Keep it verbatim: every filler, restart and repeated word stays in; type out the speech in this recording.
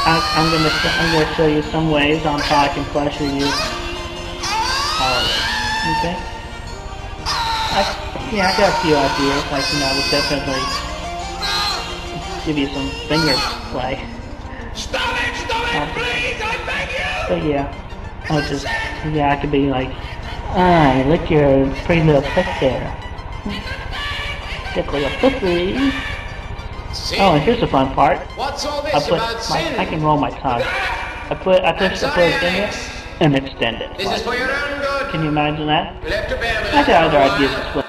I'm gonna I'm gonna show you some ways on how I can pleasure you. Alright, okay. I, yeah, I got a few ideas. Like, you know, I would definitely give you some finger play. Stop it! Stop it! Uh, Please, I beg you! But yeah, I'll just yeah, I could be like, ah, lick your pretty little puss there. Tickle your pussy. Sin? Oh, and here's the fun part. What's all this I put about my, sin? I can roll my tongue. I put I push I put it in it and extend it. This is for your own good. Can you imagine that? We'll have to bear with I got other that for a ideas while. as well.